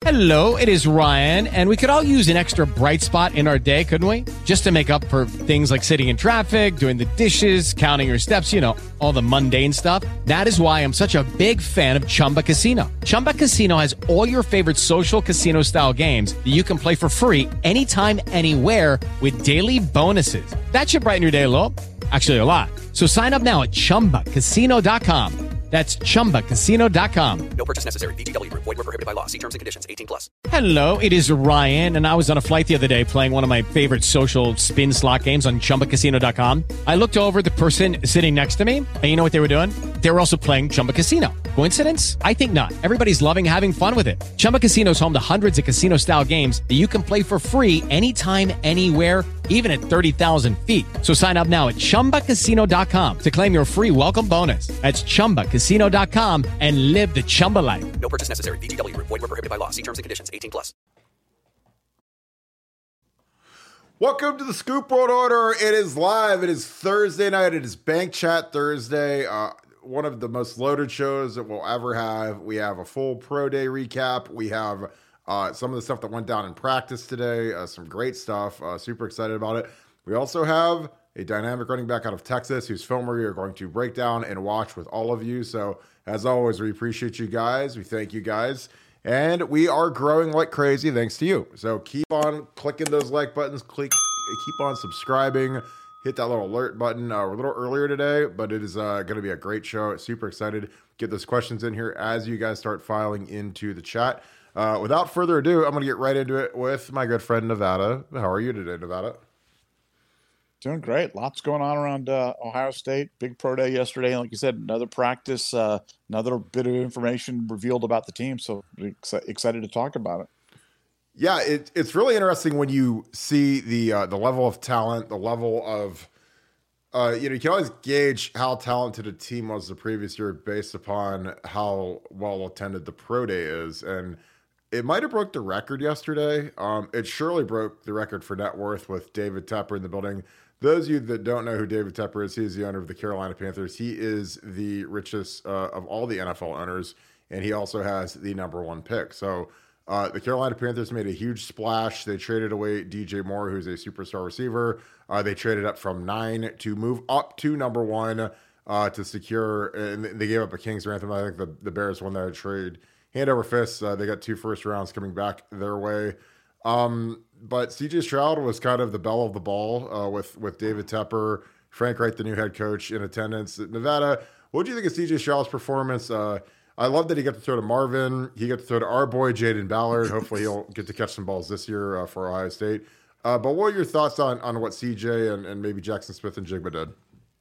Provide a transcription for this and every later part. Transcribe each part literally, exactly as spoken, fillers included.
Hello, it is Ryan, and we could all use an extra bright spot in our day, couldn't we? Just to make up for things like sitting in traffic, doing the dishes, counting your steps, you know, all the mundane stuff. That is why I'm such a big fan of Chumba Casino. Chumba Casino has all your favorite social casino-style games that you can play for free anytime, anywhere with daily bonuses. That should brighten your day a little. Actually, a lot. So sign up now at chumba casino dot com. That's chumba casino dot com. No purchase necessary. V G W Group. Void where prohibited by law. See terms and conditions. eighteen plus. Hello, it is Ryan, and I was on a flight the other day playing one of my favorite social spin slot games on chumba casino dot com. I looked over at the person sitting next to me, and you know what they were doing? They were also playing Chumba Casino. Coincidence? I think not. Everybody's loving having fun with it. Chumba Casino is home to hundreds of casino-style games that you can play for free anytime, anywhere, even at thirty thousand feet. So sign up now at chumba casino dot com to claim your free welcome bonus. That's chumba casino dot com and live the Chumba life. No purchase necessary. V G W Group. Void where prohibited by law. See terms and conditions. eighteen plus. Welcome to the Scoop World Order. It is live. It is Thursday night. It is Bank Chat Thursday. Uh, one of the most loaded shows that we'll ever have. We have a full pro day recap. We have uh, some of the stuff that went down in practice today. Uh, some great stuff. Uh, super excited about it. We also have a dynamic running back out of Texas whose film we are going to break down and watch with all of you. So as always, we appreciate you guys. We thank you guys. And we are growing like crazy thanks to you. So keep on clicking those like buttons. Click, keep on subscribing. Hit that little alert button. Uh, we're a little earlier today, but it is uh, going to be a great show. Super excited. Get those questions in here as you guys start filing into the chat. Uh, without further ado, I'm going to get right into it with my good friend Nevada. How are you today, Nevada? Doing great. Lots going on around uh, Ohio State. Big pro day yesterday. And like you said, another practice, uh, another bit of information revealed about the team. So ex- excited to talk about it. Yeah, it, it's really interesting when you see the uh, the level of talent, the level of, uh, you know, you can always gauge how talented a team was the previous year based upon how well attended the pro day is. And it might have broke the record yesterday. Um, it surely broke the record for net worth with David Tepper in the building. Those of you that don't know who David Tepper is, he is the owner of the Carolina Panthers. He is the richest uh, of all the N F L owners, and he also has the number one pick. So uh, the Carolina Panthers made a huge splash. They traded away D J Moore, who's a superstar receiver. Uh, they traded up from nine to move up to number one uh, to secure, and they gave up a King's ransom. I think the, the Bears won that trade. Hand over fist. Uh, they got two first rounds coming back their way. Um, but C J Stroud was kind of the belle of the ball uh, with, with David Tepper, Frank Wright, the new head coach, in attendance. Nevada, what do you think of C J Stroud's performance? Uh, I love that he got to throw to Marvin. He got to throw to our boy, Jaden Ballard. Hopefully he'll get to catch some balls this year uh, for Ohio State. Uh, but what are your thoughts on, on what C J and, and maybe Jackson Smith and Jigba did?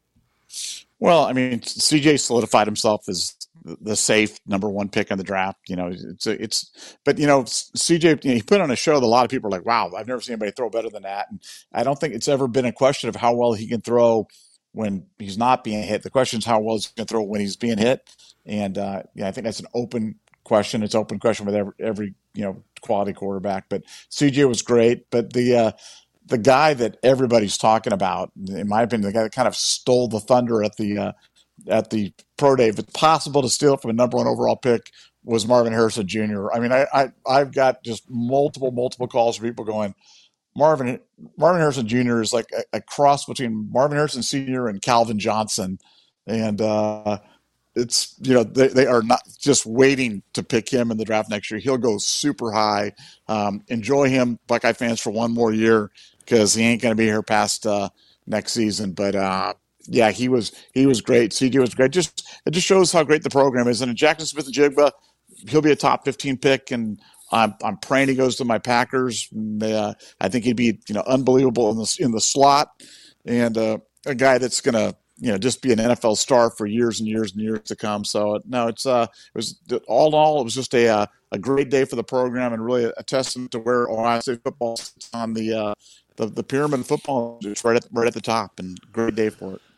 Well, I mean, C J solidified himself as the safe number one pick in the draft. You know, it's it's, but you know, C J, you know, he put on a show that a lot of people are like, "Wow, I've never seen anybody throw better than that." And I don't think it's ever been a question of how well he can throw when he's not being hit. The question is how well he can throw when he's being hit. And uh, yeah, I think that's an open question. It's an open question with every, every you know quality quarterback. But C J was great. But the uh, the guy that everybody's talking about, in my opinion, the guy that kind of stole the thunder at the uh, at the pro day, if it's possible to steal it from a number one overall pick, was Marvin Harrison Junior I mean, I, I I've got just multiple multiple calls from people going, Marvin Marvin Harrison Junior is like a, a cross between Marvin Harrison Senior and Calvin Johnson, and uh, it's you know they they are not just waiting to pick him in the draft next year. He'll go super high. Um, enjoy him, Buckeye fans, for one more year because he ain't going to be here past uh, next season. But uh, yeah, he was he was great. C J was great. Just it just shows how great the program is. And Jackson Smith and Jigba, he'll be a top fifteen pick, and I'm I'm praying he goes to my Packers. And, uh, I think he'd be you know unbelievable in the in the slot, and uh, a guy that's gonna you know just be an N F L star for years and years and years to come. So no, it's uh it was all in all it was just a uh, a great day for the program, and really a, a testament to where Ohio State football sits on the uh, the the pyramid of football. It's right at right at the top, and great day for it.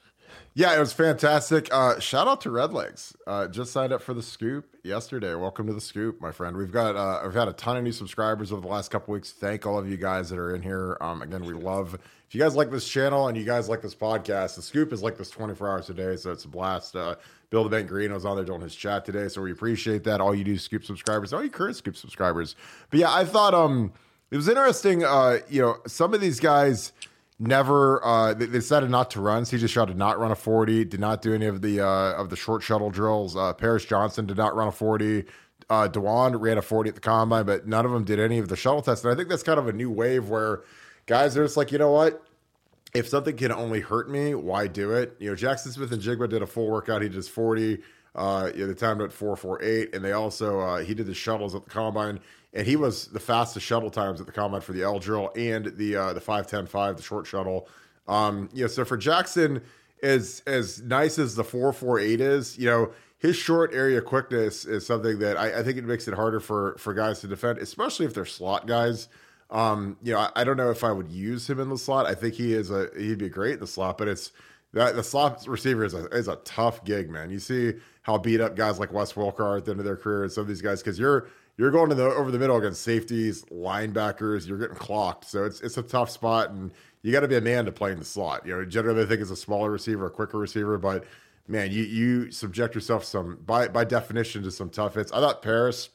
Yeah, it was fantastic. Uh, shout out to Redlegs. Uh, just signed up for the Scoop yesterday. Welcome to the Scoop, my friend. We've got uh, we've had a ton of new subscribers over the last couple weeks. Thank all of you guys that are in here. Um, again, we love if you guys like this channel and you guys like this podcast. The Scoop is like this twenty-four hours a day, so it's a blast. Uh, Bill the Bank Green was on there doing his chat today, so we appreciate that. All you do Scoop subscribers, all you current Scoop subscribers. But yeah, I thought um it was interesting. Uh, you know, some of these guys. Never, uh, they, they decided not to run. C J Stroud did not run a forty, did not do any of the uh, of the short shuttle drills. Uh, Paris Johnson did not run a forty. Uh, Dewan ran a forty at the combine, but none of them did any of the shuttle tests. And I think that's kind of a new wave where guys are just like, you know what? If something can only hurt me, why do it? You know, Jackson Smith and Jigba did a full workout. He did his forty. Uh, you know, the time at four forty-eight, and they also uh, he did the shuttles at the combine, and he was the fastest shuttle times at the combine for the L drill and the uh, the five ten five, the short shuttle. Um, you know, so for Jackson, as as nice as the four forty-eight is, you know, his short area quickness is something that I, I think it makes it harder for for guys to defend, especially if they're slot guys. Um, you know, I, I don't know if I would use him in the slot. I think he is a he'd be great in the slot, but it's that the slot receiver is a is a tough gig, man. You see how beat up guys like Wes Welker are at the end of their career and some of these guys, because you're you're going to the over the middle against safeties, linebackers, you're getting clocked. So it's it's a tough spot, and you got to be a man to play in the slot. You know, generally I think it's a smaller receiver, a quicker receiver, but man, you you subject yourself some by by definition to some tough hits. I thought Paris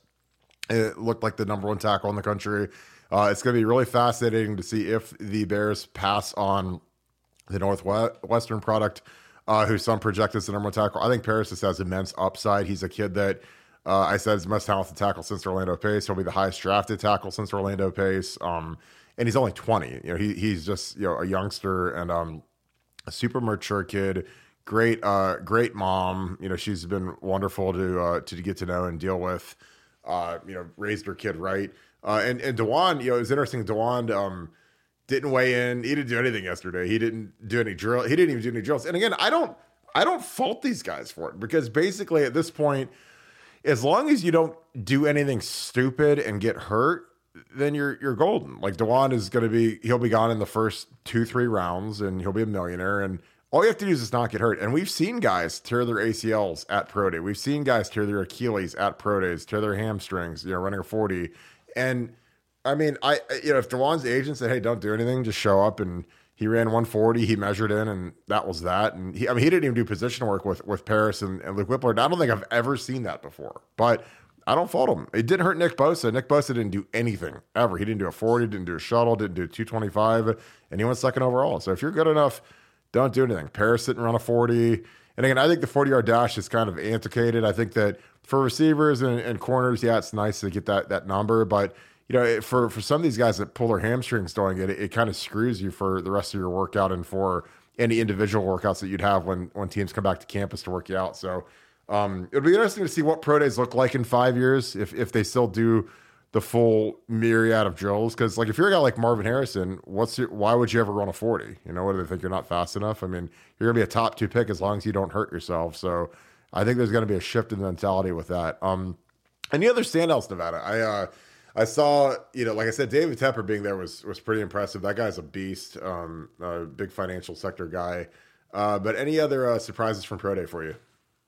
it looked like the number one tackle in the country. Uh, it's going to be really fascinating to see if the Bears pass on the Northwestern product, uh, who some project as the number one tackle. I think Paris just has immense upside. He's a kid that uh, I said is the most talented tackle since Orlando Pace. He'll be the highest drafted tackle since Orlando Pace. Um, and he's only twenty. You know, he he's just, you know, a youngster and um, a super mature kid. Great, uh, great mom. You know, she's been wonderful to uh, to get to know and deal with. Uh, you know, raised her kid right. Uh, and and Dewan, you know, it was interesting. Dewan um, didn't weigh in. He didn't do anything yesterday. He didn't do any drill. He didn't even do any drills. And again, I don't I don't fault these guys for it, because basically at this point, as long as you don't do anything stupid and get hurt, then you're you're golden. Like Dewan is going to be, he'll be gone in the first two three rounds, and he'll be a millionaire. And all you have to do is just not get hurt. And we've seen guys tear their A C Ls at pro day. We've seen guys tear their Achilles at pro days, tear their hamstrings, you know, running a forty. And I mean, I, you know, if Dewan's agent said, hey, don't do anything, just show up, and he ran one forty, he measured in, and that was that. And he, I mean, he didn't even do position work with, with Paris and, and Luke Whippler. I don't think I've ever seen that before, but I don't fault him. It didn't hurt Nick Bosa. Nick Bosa didn't do anything ever. He didn't do a forty, didn't do a shuttle, didn't do a two twenty-five, and he went second overall. So if you're good enough, don't do anything. Paris didn't run a forty. And again, I think the forty-yard dash is kind of antiquated. I think that for receivers and, and corners, yeah, it's nice to get that that number. But, you know, for, for some of these guys that pull their hamstrings doing it, it, it kind of screws you for the rest of your workout and for any individual workouts that you'd have when, when teams come back to campus to work you out. So um, it'll be interesting to see what pro days look like in five years, if if they still do the full myriad of drills. Because, like, if you're a guy like Marvin Harrison, what's your, why would you ever run a forty? You know, what do they think, you're not fast enough? I mean, you're going to be a top two pick as long as you don't hurt yourself. So I think there's going to be a shift in the mentality with that. Um, and the other standouts, Nevada, I uh, I saw, you know, like I said, David Tepper being there was was pretty impressive. That guy's a beast, um, a big financial sector guy. Uh, but any other uh, surprises from Pro Day for you?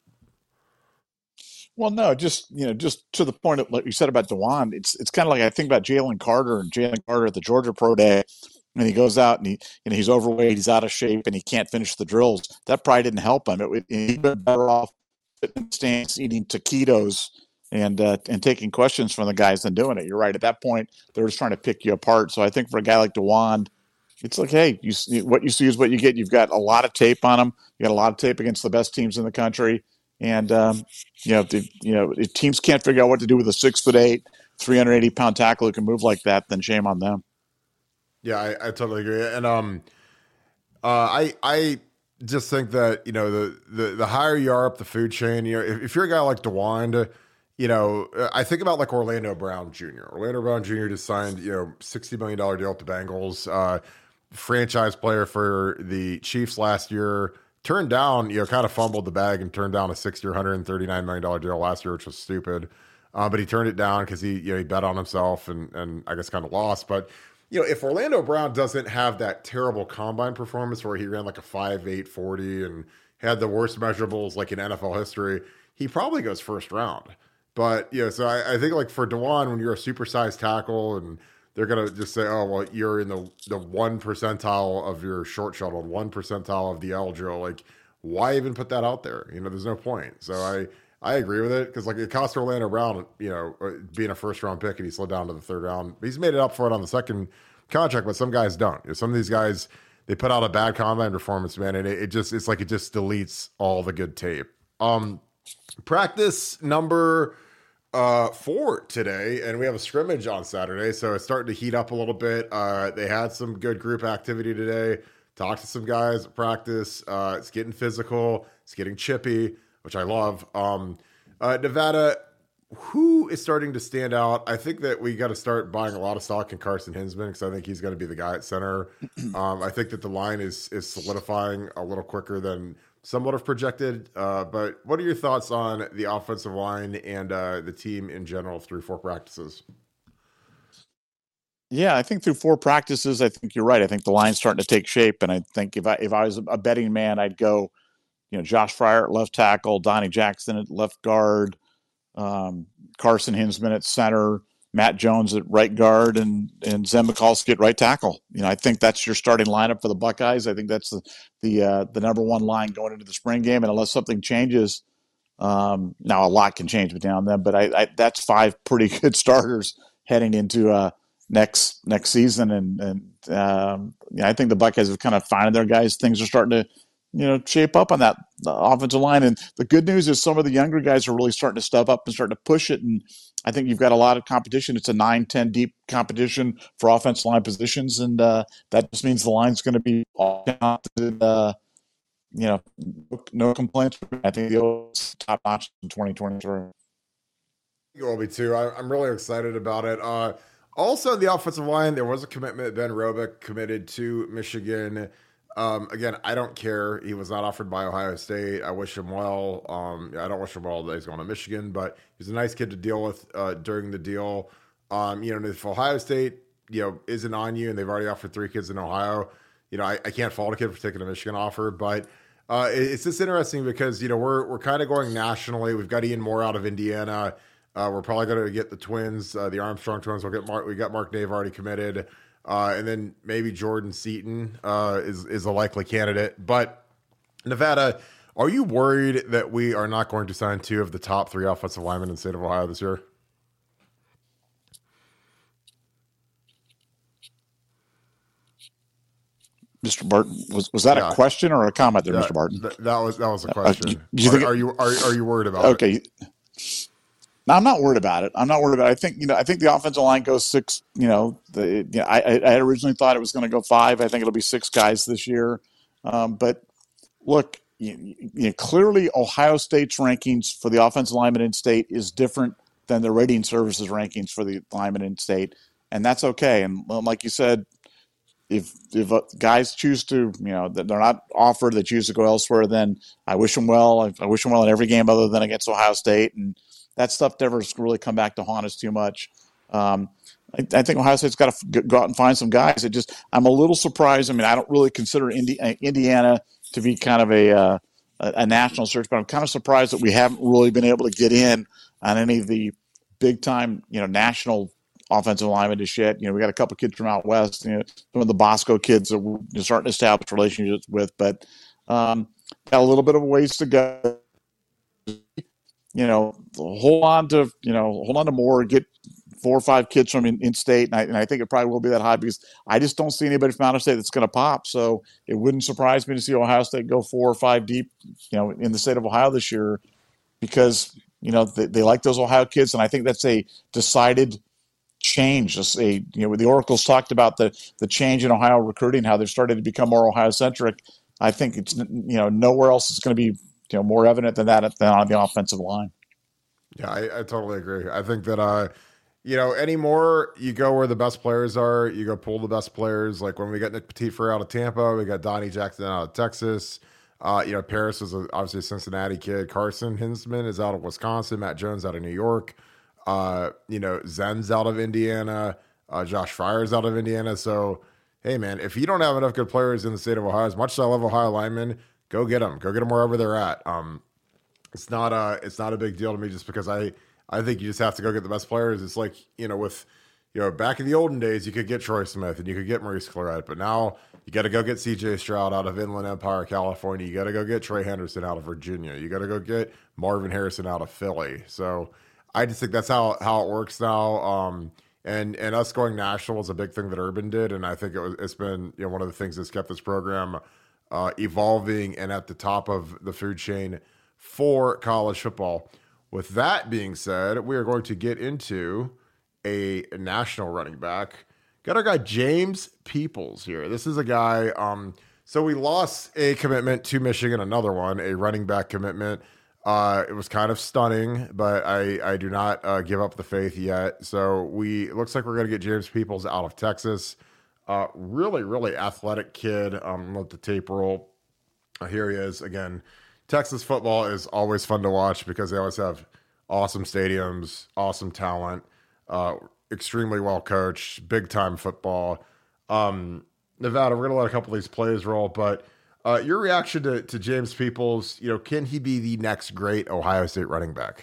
Well, no, just, you know, just to the point of what you said about Dewan, it's it's kind of like I think about Jalen Carter and Jalen Carter at the Georgia Pro Day, and he goes out and he, you know, he's overweight, he's out of shape, and he can't finish the drills. That probably didn't help him. It would, he'd been better off sitting stands, eating taquitos and uh, and taking questions from the guys than doing it. You're right. At that point, they're just trying to pick you apart. So I think for a guy like Dewan, it's like, hey, you see, what you see is what you get. You've got a lot of tape on him. You got a lot of tape against the best teams in the country. And, um, you know, if the, you know, if teams can't figure out what to do with a six foot eight, three hundred eighty pound tackle who can move like that, then shame on them. Yeah, I, I totally agree. And um, uh, I I just think that, you know, the, the, the higher you are up the food chain, you know, if, if you're a guy like DeWand, you know, I think about like Orlando Brown Junior Orlando Brown Junior just signed, you know, sixty million dollars deal with the Bengals, uh, franchise player for the Chiefs last year. Turned down, you know, kind of fumbled the bag and turned down a six-year, one hundred thirty-nine million dollars deal last year, which was stupid. Uh, but he turned it down because he, you know, he bet on himself and and I guess kind of lost. But, you know, if Orlando Brown doesn't have that terrible combine performance where he ran like a five eight forty and had the worst measurables like in N F L history, he probably goes first round. But, you know, so I, I think like for Dewan, when you're a supersized tackle and they're going to just say, oh, well, you're in the, the one percentile of your short shuttle, one percentile of the eligible, like, why even put that out there? You know, there's no point. So I, I agree with it because, like, it cost Orlando Brown, you know, being a first-round pick and he slid down to the third round. He's made it up for it on the second contract, but some guys don't. You know, some of these guys, they put out a bad combine performance, man, and it, it just, it's like it just deletes all the good tape. Um, practice number uh, four today, and we have a scrimmage on Saturday, so it's starting to heat up a little bit. Uh, they had some good group activity today. Talked to some guys at practice. Uh, it's getting physical. It's getting chippy, which I love. Um, uh, Nevada, who is starting to stand out? I think that we got to start buying a lot of stock in Carson Hinsman because I think he's going to be the guy at center. Um, I think that the line is is solidifying a little quicker than some would have projected. Uh, but what are your thoughts on the offensive line and uh, the team in general through four practices? Yeah, I think through four practices, I think you're right. I think the line's starting to take shape, and I think if I if I was a betting man, I'd go, you know, Josh Fryer at left tackle, Donnie Jackson at left guard, um, Carson Hinsman at center, Matt Jones at right guard, and and Zen Mikulski at right tackle. You know, I think that's your starting lineup for the Buckeyes. I think that's the the uh, the number one line going into the spring game, and unless something changes, um, now a lot can change between now and then, but I, I that's five pretty good starters heading into uh, next next season, and and um, yeah, I think the Buckeyes have kind of found their guys. Things are starting to, you know, shape up on that offensive line. And the good news is some of the younger guys are really starting to step up and starting to push it. And I think you've got a lot of competition. It's a nine, ten deep competition for offensive line positions, and uh, that just means the line's going to be all talented. Uh, you know, no complaints. I think they'll top notch in twenty twenty-three. You will be too. I, I'm really excited about it. Uh, Also, the offensive line, there was a commitment. Ben Robick committed to Michigan. Um, again, I don't care. He was not offered by Ohio State. I wish him well. Um, I don't wish him well that he's going to Michigan, but he's a nice kid to deal with uh, during the deal. Um, you know, if Ohio State, you know, isn't on you and they've already offered three kids in Ohio, you know, I, I can't fault a kid for taking a Michigan offer, but uh, it, it's just interesting because, you know, we're we're kind of going nationally. We've got Ian Moore out of Indiana. Uh, we're probably going to get the twins, uh, the Armstrong twins. We'll get Mark. We got Mark Nave already committed, uh, and then maybe Jordan Seaton uh, is is a likely candidate. But Nevada, are you worried that we are not going to sign two of the top three offensive linemen in the state of Ohio this year? Mister Barton, was was that yeah. a question or a comment there, yeah, Mister Barton? Th- that was that was a question. Uh, you, you are, think it, are you are, are you worried about okay. it? Okay. No, I'm not worried about it. I'm not worried about it. I think, you know, I think the offensive line goes six, you know, the, you know I, I had originally thought it was going to go five. I think it'll be six guys this year. Um, but look, you, you know, clearly Ohio State's rankings for the offensive lineman in state is different than the rating services rankings for the lineman in state. And that's okay. And well, like you said, if, if uh, guys choose to, you know, they're not offered, they choose to go elsewhere, then I wish them well. I, I wish them well in every game other than against Ohio State. And that stuff never really come back to haunt us too much. Um, I, I think Ohio State's got to go out and find some guys. It just, I'm a little surprised. I mean, I don't really consider Indi- Indiana to be kind of a, uh, a national search, but I'm kind of surprised that we haven't really been able to get in on any of the big time, you know, national offensive linemen to shit. You know, we got a couple kids from out west, you know, some of the Bosco kids that we're starting to establish relationships with, but um, got a little bit of a ways to go. You know, hold on to, you know, hold on to more, get four or five kids from in, in state. And I, and I think it probably will be that high because I just don't see anybody from out of state that's going to pop. So it wouldn't surprise me to see Ohio State go four or five deep, you know, in the state of Ohio this year because, you know, they, they like those Ohio kids. And I think that's a decided change. Just a, you know, the Oracle's talked about the, the change in Ohio recruiting, how they've started to become more Ohio centric. I think it's, you know, nowhere else is going to be, you know, more evident than that than on the offensive line. Yeah, I, I totally agree. I think that, uh, you know, anymore you go where the best players are, you go pull the best players. Like when we got Nick Petitford out of Tampa, we got Donnie Jackson out of Texas. Uh, you know, Paris is a, obviously a Cincinnati kid. Carson Hinsman is out of Wisconsin. Matt Jones out of New York. Uh, you know, Zen's out of Indiana. Uh, Josh Fryer's out of Indiana. So, hey, man, if you don't have enough good players in the state of Ohio, as much as I love Ohio linemen, go get them. Go get them wherever they're at. Um, it's not a it's not a big deal to me just because I I think you just have to go get the best players. It's like, you know, with you know back in the olden days, you could get Troy Smith and you could get Maurice Clarett, but now you got to go get C J Stroud out of Inland Empire, California. You got to go get Trey Henderson out of Virginia. You got to go get Marvin Harrison out of Philly. So I just think that's how how it works now. Um, and and us going national was a big thing that Urban did, and I think it was it's been you know one of the things that's kept this program uh, evolving and at the top of the food chain for college football. With that being said, we are going to get into a national running back. Got our guy James Peoples here. This is a guy. Um, so we lost a commitment to Michigan, another one, a running back commitment. Uh, it was kind of stunning, but I, I do not uh, give up the faith yet. So we it looks like we're going to get James Peoples out of Texas. Uh, really, really athletic kid. Um, let the tape roll. Uh, here he is again. Texas football is always fun to watch because they always have awesome stadiums, awesome talent, uh, extremely well coached, big time football. Um, Nevada, we're going to let a couple of these plays roll, but uh, your reaction to, to James Peoples, you know, can he be the next great Ohio State running back?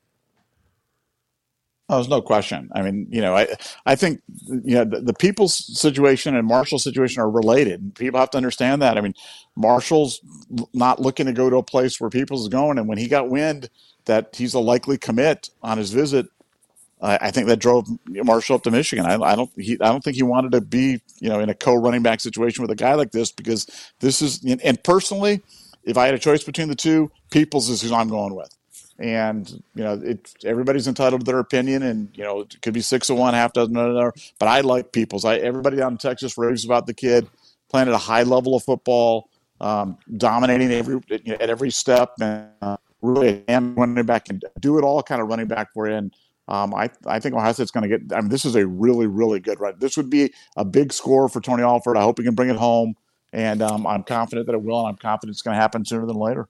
Oh, there's no question. I mean, you know, I I think you know the, the Peoples situation and Marshall's situation are related. People have to understand that. I mean, Marshall's not looking to go to a place where Peoples is going, and when he got wind that he's a likely commit on his visit, I, I think that drove Marshall up to Michigan. I, I don't he I don't think he wanted to be you know in a co-running back situation with a guy like this because this is and personally, if I had a choice between the two, Peoples is who I'm going with. And, you know, it, everybody's entitled to their opinion, and, you know, it could be six of one, half dozen of another. But I like Peoples. I, everybody down in Texas raves about the kid, playing at a high level of football, um, dominating every you know, at every step, and uh, really a damn running back and do it all kind of running back for you. And um, I, I think Ohio State's going to get – I mean, this is a really, really good run. This would be a big score for Tony Alford. I hope he can bring it home, and um, I'm confident that it will, and I'm confident it's going to happen sooner than later.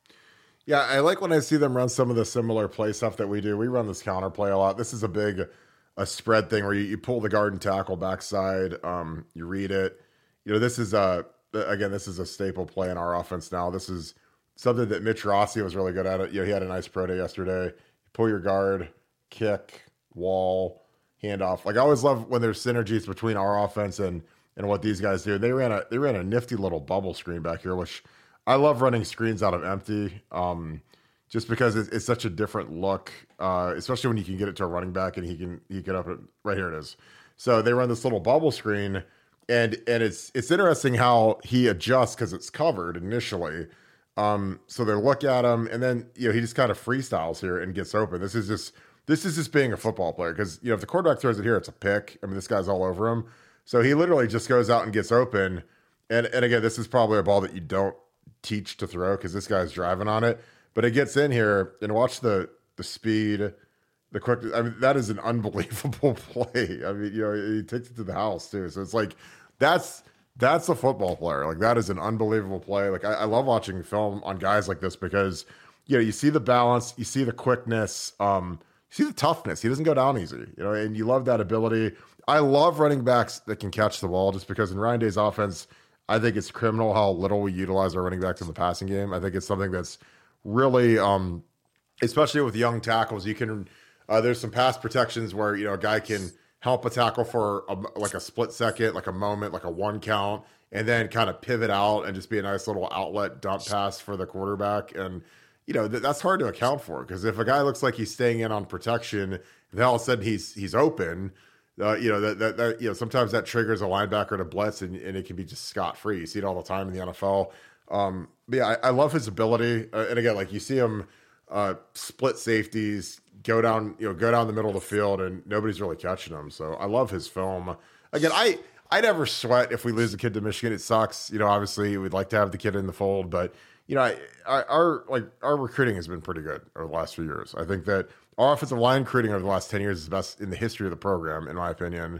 Yeah, I like when I see them run some of the similar play stuff that we do. We run this counter play a lot. This is a big a spread thing where you, you pull the guard and tackle backside. Um, you read it. You know, this is a again, this is a staple play in our offense now. This is something that Mitch Rossi was really good at. It. You know, he had a nice pro day yesterday. You pull your guard, kick, wall, handoff. Like I always love when there's synergies between our offense and and what these guys do. They ran a they ran a nifty little bubble screen back here, which I love running screens out of empty, um, just because it's, it's such a different look, uh, especially when you can get it to a running back and he can he can up it right here it is. So they run this little bubble screen, and and it's it's interesting how he adjusts because it's covered initially. Um, so they look at him, and then you know he just kind of freestyles here and gets open. This is just this is just being a football player because you know if the quarterback throws it here, it's a pick. I mean, this guy's all over him. So he literally just goes out and gets open. And and again, this is probably a ball that you don't teach to throw because this guy's driving on it, but it gets in here and watch the the speed, the quick. I mean, that is an unbelievable play. I mean, you know, he takes it to the house too. So it's like that's that's a football player. Like that is an unbelievable play. Like I, I love watching film on guys like this because you know you see the balance, you see the quickness, um, you see the toughness. He doesn't go down easy, you know, and you love that ability. I love running backs that can catch the ball just because in Ryan Day's offense, I think it's criminal how little we utilize our running backs in the passing game. I think it's something that's really, um, especially with young tackles, you can, uh, there's some pass protections where, you know, a guy can help a tackle for a, like a split second, like a moment, like a one count, and then kind of pivot out and just be a nice little outlet dump pass for the quarterback. And, you know, th- that's hard to account for because if a guy looks like he's staying in on protection, then all of a sudden he's, he's open. Uh, you know that, that that you know sometimes that triggers a linebacker to blitz and, and it can be just scot free. You see it all the time in the N F L. Um, but yeah, I, I love his ability. Uh, and again, like you see him uh, split safeties, go down you know go down the middle of the field, and nobody's really catching him. So I love his film. Again, I I never sweat if we lose a kid to Michigan. It sucks. You know, obviously we'd like to have the kid in the fold, but you know, I, I, our like our recruiting has been pretty good over the last few years. I think that our offensive line recruiting over the last ten years is the best in the history of the program, in my opinion.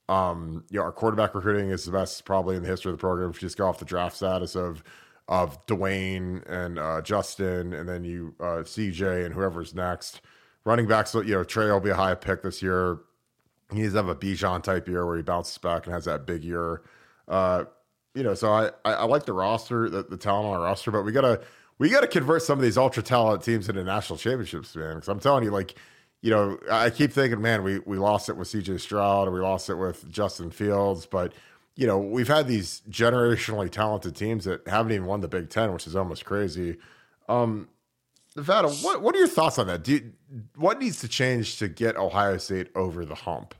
Um, you know, our quarterback recruiting is the best probably in the history of the program. If you just go off the draft status of of Dwayne and uh, Justin, and then you uh, C J and whoever's next. Running backs, you know, Trey will be a high pick this year. He needs to have a Bijan type year where he bounces back and has that big year. Uh, you know, so I, I, I like the roster, the, the talent on our roster, but we gotta we gotta convert some of these ultra talented teams into national championships, man. Because I'm telling you, like, you know, I keep thinking, man, we we lost it with C J Stroud, and we lost it with Justin Fields, but you know, we've had these generationally talented teams that haven't even won the Big Ten, which is almost crazy. Um, Nevada, what what are your thoughts on that? Do you, what needs to change to get Ohio State over the hump?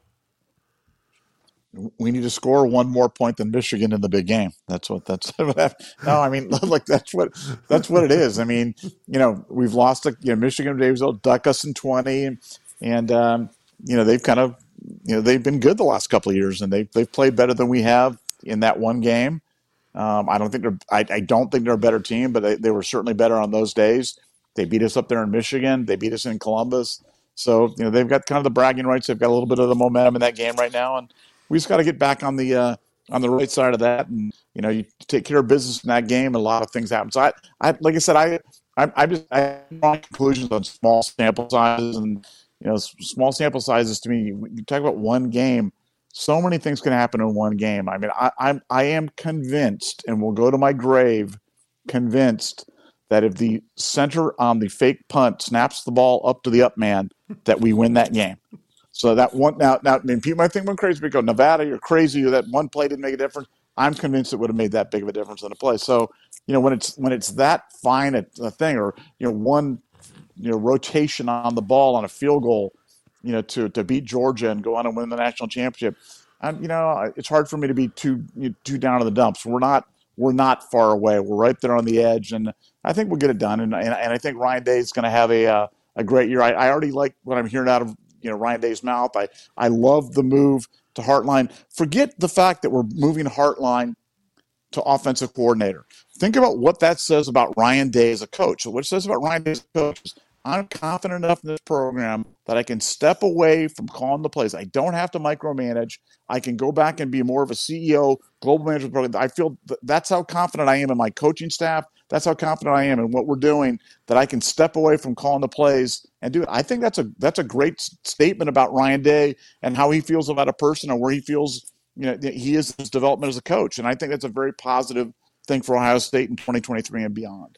We need to score one more point than Michigan in the big game. That's what that's what no, I mean, like that's what that's what it is. I mean, you know, we've lost to, you know, Michigan, Davis will duck us in twenty, and, and um, you know, they've kind of, you know, they've been good the last couple of years, and they've they've played better than we have in that one game. Um, I don't think they're I, I don't think they're a better team, but they, they were certainly better on those days. They beat us up there in Michigan. They beat us in Columbus. So, you know, they've got kind of the bragging rights. They've got a little bit of the momentum in that game right now, and we just got to get back on the uh, on the right side of that, and you know, you take care of business in that game. A lot of things happen. So, I, I like I said, I, I, I just I draw conclusions on small sample sizes, and you know, small sample sizes to me. You talk about one game. So many things can happen in one game. I mean, I, I'm I am convinced, and will go to my grave, convinced that if the center on the fake punt snaps the ball up to the up man, that we win that game. So that one now, now I mean, people might think I'm crazy, but go, Nevada, you're crazy. That one play didn't make a difference. I'm convinced it would have made that big of a difference in the play. So, you know, when it's when it's that fine a, a thing, or you know, one you know rotation on the ball on a field goal, you know, to to beat Georgia and go on and win the national championship, I'm, you know, it's hard for me to be too you know, too down in the dumps. We're not we're not far away. We're right there on the edge, and I think we'll get it done. And and, and I think Ryan Day is going to have a uh, a great year. I, I already like what I'm hearing out of you know Ryan Day's mouth. I I love the move to Hartline. Forget the fact that we're moving Hartline to offensive coordinator. Think about what that says about Ryan Day as a coach. So what it says about Ryan Day as a coach is I'm confident enough in this program that I can step away from calling the plays. I don't have to micromanage. I can go back and be more of a C E O, global management program. I feel th- that's how confident I am in my coaching staff. That's how confident I am in what we're doing, that I can step away from calling the plays and do it. I think that's a that's a great statement about Ryan Day and how he feels about a person and where he feels you know he is his development as a coach. And I think that's a very positive thing for Ohio State in twenty twenty-three and beyond.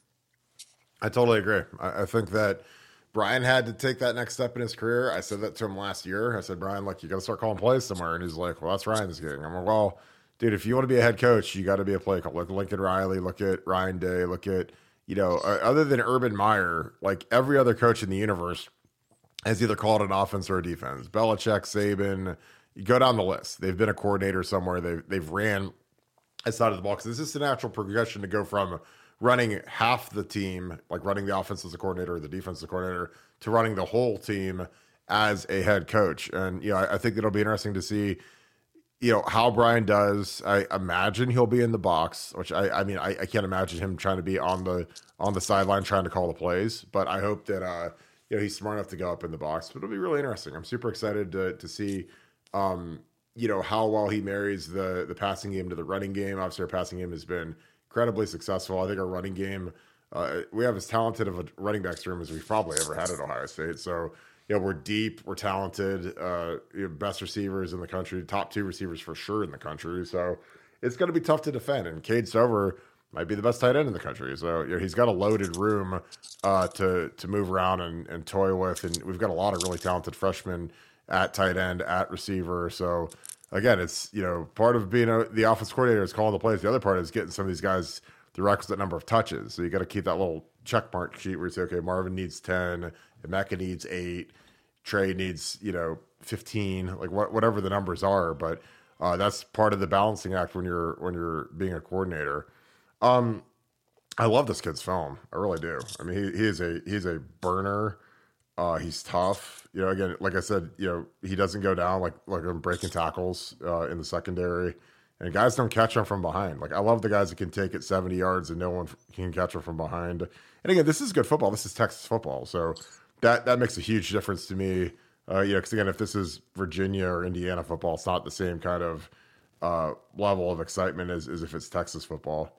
I totally agree. I, I think that Brian had to take that next step in his career. I said that to him last year. I said, Brian, look, you got to start calling plays somewhere. And he's like, well, that's Ryan's gig. I'm like, well, dude, if you want to be a head coach, you got to be a play call. Look at Lincoln Riley, look at Ryan Day, look at, you know, uh, other than Urban Meyer, like every other coach in the universe has either called an offense or a defense. Belichick, Saban, you go down the list. They've been a coordinator somewhere. They've, they've ran a side of the ball because this is the natural progression to go from running half the team, like running the offense as a coordinator or the defense as a coordinator, to running the whole team as a head coach. And, you know, I, I think it'll be interesting to see, you know, how Brian does. I imagine he'll be in the box, which I, I mean, I, I can't imagine him trying to be on the, on the sideline trying to call the plays, but I hope that, uh, you know, he's smart enough to go up in the box, but it'll be really interesting. I'm super excited to, to see, um, you know, how well he marries the, the passing game to the running game. Obviously our passing game has been incredibly successful. I think our running game, uh, we have as talented of a running back room as we've probably ever had at Ohio State. So, you know, we're deep, we're talented, uh, you know, best receivers in the country, top two receivers for sure in the country. So it's going to be tough to defend. And Cade Stover might be the best tight end in the country. So, you know, he's got a loaded room uh, to to move around and, and toy with. And we've got a lot of really talented freshmen at tight end, at receiver. So, again, it's, you know, part of being a, the offense coordinator is calling the plays. The other part is getting some of these guys the requisite number of touches. So you got to keep that little check mark sheet where you say, okay, Marvin needs ten, Emeka needs eight, Trey needs, you know, fifteen, like what, whatever the numbers are. But uh, that's part of the balancing act when you're when you're being a coordinator. Um, I love this kid's film. I really do. I mean, he, he is a he's a burner. Uh, he's tough. You know, again, like I said, you know, he doesn't go down like like I'm breaking tackles uh, in the secondary, and guys don't catch him from behind. Like I love the guys that can take it seventy yards and no one can catch him from behind. And again, this is good football. This is Texas football, so that that makes a huge difference to me. Uh, you know, because again, if this is Virginia or Indiana football, it's not the same kind of uh, level of excitement as, as if it's Texas football.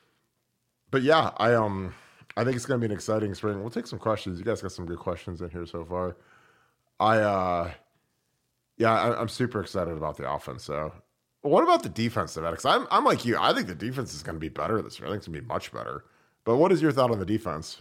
But yeah, I um. I think it's going to be an exciting spring. We'll take some questions. You guys got some good questions in here so far. I, uh, yeah, I, I'm super excited about the offense. So What about the defense, though, Because I'm I'm like you. I think the defense is going to be better this year. I think it's going to be much better. But what is your thought on the defense?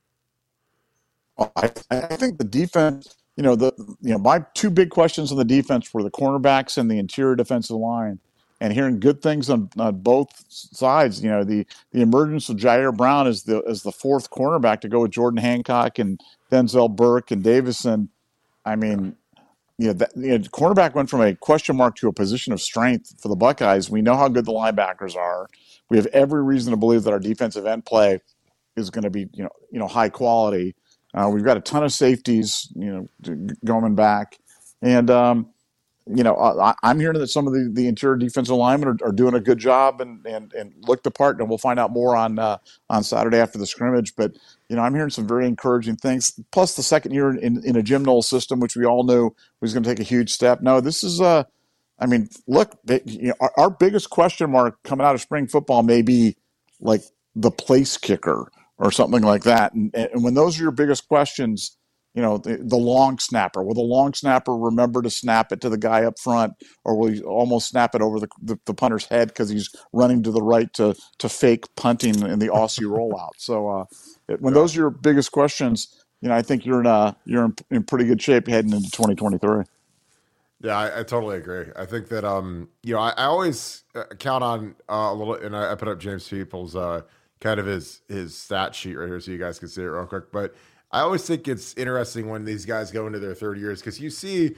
Well, I, I think the defense. You know, the you know my two big questions on the defense were the cornerbacks and the interior defensive line. And hearing good things on, on both sides. You know, the the emergence of Jair Brown as the as the fourth cornerback to go with Jordan Hancock and Denzel Burke and Davison. I mean, you know, that, you know, cornerback went from a question mark to a position of strength for the Buckeyes. We know how good the linebackers are. We have every reason to believe that our defensive end play is going to be, you know, you know, high quality. Uh, we've got a ton of safeties, you know, going back, and um, you know, I, I'm hearing that some of the, the interior defensive linemen are, are doing a good job and, and, and look the part, and we'll find out more on uh, on Saturday after the scrimmage. But, you know, I'm hearing some very encouraging things. Plus the second year in, in a Jim Knowles system, which we all knew was going to take a huge step. No, this is, uh, I mean, look, they, you know, our, our biggest question mark coming out of spring football may be like the place kicker or something like that. And, and when those are your biggest questions, you know, the, the long snapper. Will the long snapper remember to snap it to the guy up front, or will he almost snap it over the, the, the punter's head because he's running to the right to to fake punting in the Aussie rollout? So uh, it, when those are your biggest questions, you know, I think you're in a, you're in, in pretty good shape heading into twenty twenty-three. Yeah, I, I totally agree. I think that um, you know, I, I always count on uh, a little, and I, I put up James Peoples' uh, kind of his his stat sheet right here, so you guys can see it real quick, but. I always think it's interesting when these guys go into their third years because you see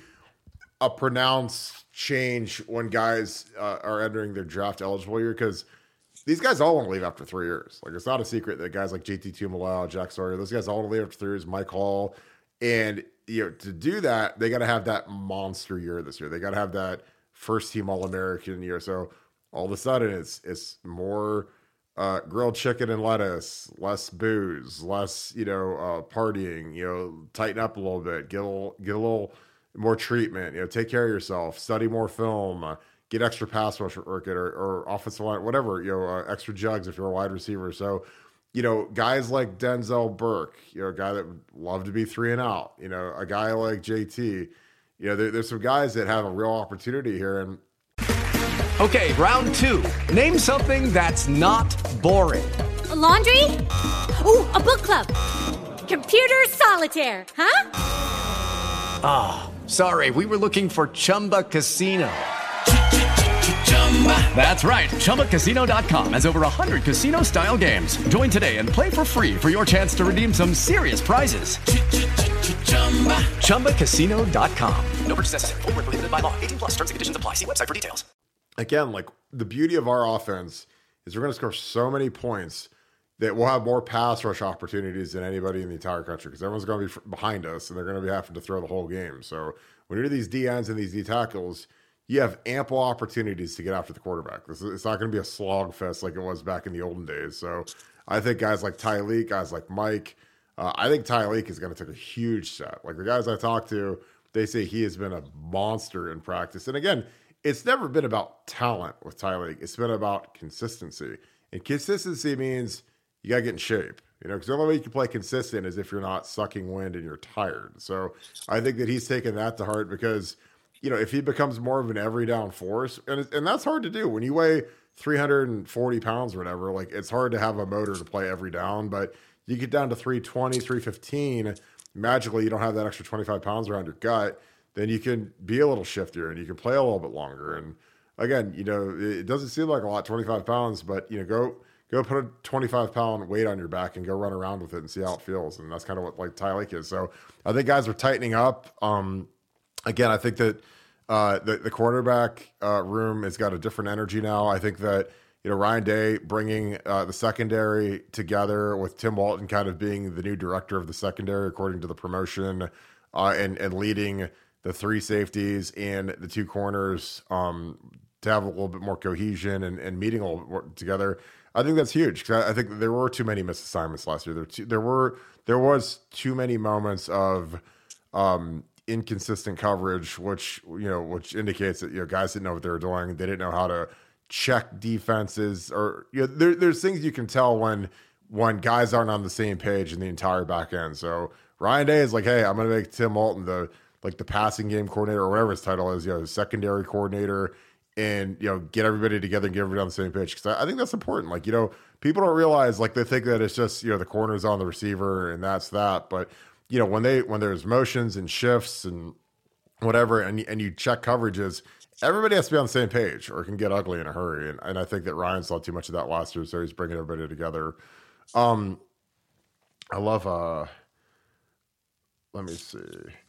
a pronounced change when guys uh, are entering their draft eligible year because these guys all want to leave after three years. Like, it's not a secret that guys like J T Tuimoloau, Jack Sawyer, those guys all want to leave after three years, Mike Hall. And, you know, to do that, they got to have that monster year this year. They got to have that first team All-American year. So all of a sudden it's, it's more – Uh, grilled chicken and lettuce, less booze, less, you know, uh, partying, you know, tighten up a little bit, get a little, get a little more treatment, you know, take care of yourself, study more film, uh, get extra pass rush work or, or offensive line, whatever, you know, uh, extra jugs if you're a wide receiver. So, you know, guys like Denzel Burke, you know, a guy that would love to be three and out, you know, a guy like J T, you know, there, there's some guys that have a real opportunity here. And okay, round two. Name something that's not boring. A laundry? Ooh, a book club. Computer solitaire, huh? Ah, oh, sorry, we were looking for Chumba Casino. That's right, Chumba Casino dot com has over one hundred casino-style games. Join today and play for free for your chance to redeem some serious prizes. Chumba Casino dot com. No purchase necessary. Void where prohibited by law. eighteen plus. Terms and conditions apply. See website for details. Again, like the beauty of our offense is we're going to score so many points that we'll have more pass rush opportunities than anybody in the entire country because everyone's going to be behind us and they're going to be having to throw the whole game. So when you're these D Ns and these D tackles, you have ample opportunities to get after the quarterback. This is, it's not going to be a slog fest like it was back in the olden days. So I think guys like Tyleek, guys like Mike, uh, I think Tyleek is going to take a huge step. Like the guys I talk to, they say he has been a monster in practice. And again, it's never been about talent with Tyleek. It's been about consistency. And consistency means you got to get in shape. You know, because the only way you can play consistent is if you're not sucking wind and you're tired. So I think that he's taken that to heart because, you know, if he becomes more of an every down force, and and that's hard to do when you weigh three hundred forty pounds or whatever, like it's hard to have a motor to play every down, but you get down to three twenty, three fifteen, magically you don't have that extra twenty-five pounds around your gut, then you can be a little shiftier and you can play a little bit longer. And again, you know, it doesn't seem like a lot, twenty-five pounds, but, you know, go go put a twenty-five pound weight on your back and go run around with it and see how it feels. And that's kind of what like Tyleek is. So I think guys are tightening up. Um, again, I think that uh, the, the quarterback uh, room has got a different energy now. I think that, you know, Ryan Day bringing uh, the secondary together with Tim Walton kind of being the new director of the secondary, according to the promotion, uh, and, and leading the three safeties and the two corners um, to have a little bit more cohesion and, and meeting a little bit more together. I think that's huge because I, I think there were too many missed assignments last year. There, too, there were there was too many moments of um, inconsistent coverage, which you know, which indicates that you know guys didn't know what they were doing. They didn't know how to check defenses, or you know, there, there's things you can tell when when guys aren't on the same page in the entire back end. So Ryan Day is like, hey, I'm going to make Tim Walton the like the passing game coordinator or whatever his title is, you know, secondary coordinator. and, you know, get everybody together and get everybody on the same page. Because I, I think that's important. Like, you know, people don't realize, like, they think that it's just, you know, the corner's on the receiver and that's that. But, you know, when they when there's motions and shifts and whatever, and, and you check coverages, everybody has to be on the same page or it can get ugly in a hurry. And, and I think that Ryan saw too much of that last year, so he's bringing everybody together. Um, I love, uh, let me see.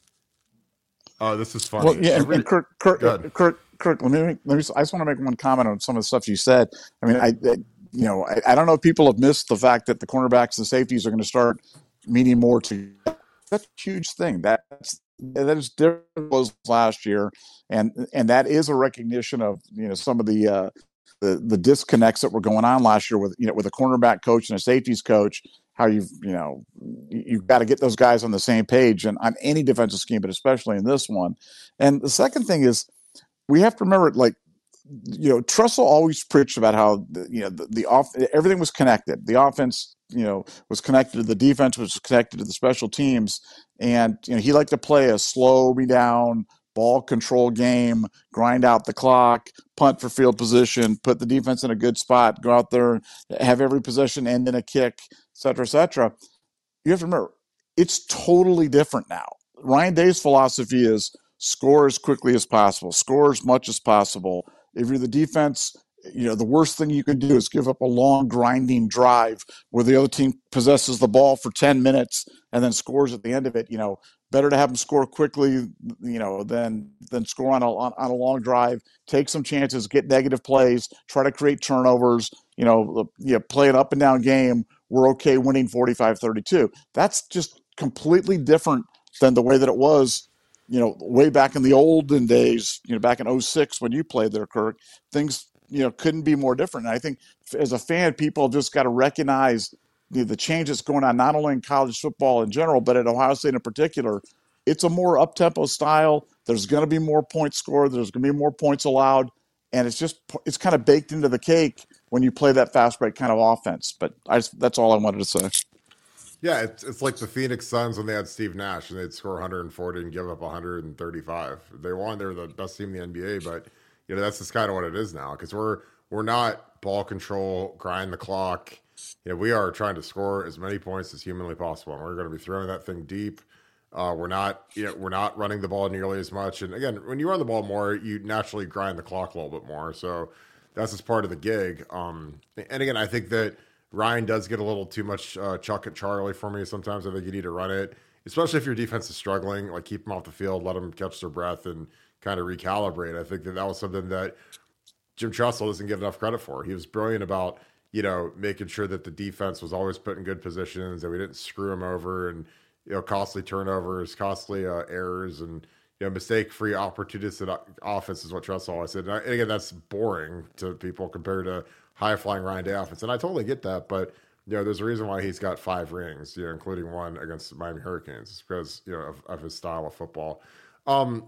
Oh, this is funny. Well, yeah, Every, and Kirk, Kirk, Kirk, Kirk, let me, make, let me, I just want to make one comment on some of the stuff you said. I mean, I, I you know, I, I don't know if people have missed the fact that the cornerbacks and safeties are going to start meeting more together. That's a huge thing. That's, that is different than it was last year. And, and that is a recognition of, you know, some of the, uh, the, the disconnects that were going on last year with, you know, with a cornerback coach and a safeties coach, how you've, you know, you've got to get those guys on the same page and on any defensive scheme, but especially in this one. And the second thing is we have to remember, like, you know, Tressel always preached about how, you know, the, the off, everything was connected. The offense, you know, was connected to the defense, which was connected to the special teams. And, you know, he liked to play a slow me down, ball control game, grind out the clock, punt for field position, put the defense in a good spot, go out there, have every possession end in a kick, et cetera, et cetera. You have to remember, it's totally different now. Ryan Day's philosophy is score as quickly as possible, score as much as possible. If you're the defense, you know, the worst thing you can do is give up a long grinding drive where the other team possesses the ball for ten minutes and then scores at the end of it. You know, better to have them score quickly, you know, than than score on a on, on a long drive. Take some chances, get negative plays, try to create turnovers. You know, you know, play an up and down game. We're okay winning forty-five thirty-two. That's just completely different than the way that it was, you know, way back in the olden days. You know, back in oh six when you played there, Kirk. Things, you know, couldn't be more different. And I think as a fan, people just got to recognize the, the change that's going on, not only in college football in general, but at Ohio State in particular. It's a more up-tempo style. There's going to be more points scored. There's going to be more points allowed. And it's just, it's kind of baked into the cake when you play that fast break kind of offense. But I just, that's all I wanted to say. Yeah, it's it's like the Phoenix Suns when they had Steve Nash and they'd score one hundred forty and give up one hundred thirty-five. They won. They're the best team in the N B A, but you know that's just kind of what it is now because we're we're not ball control, grind the clock. You know, we are trying to score as many points as humanly possible, and we're going to be throwing that thing deep. Uh, we're not, you know, we're not running the ball nearly as much. And again, when you run the ball more, you naturally grind the clock a little bit more. So that's just part of the gig. Um, and again, I think that Ryan does get a little too much uh, chuck at Charlie for me. Sometimes I think you need to run it, especially if your defense is struggling. Like keep them off the field, let them catch their breath, and kind of recalibrate. I think that that was something that Jim Tressel doesn't get enough credit for. He was brilliant about, you know, making sure that the defense was always put in good positions, that we didn't screw them over, and you know, costly turnovers, costly uh, errors, and you know, mistake-free, opportunistic offense is what Tressel always said. And, I, and again, that's boring to people compared to high-flying Ryan Day offense, and I totally get that. But you know, there's a reason why he's got five rings, you know, including one against the Miami Hurricanes, it's because you know of, of his style of football. Um,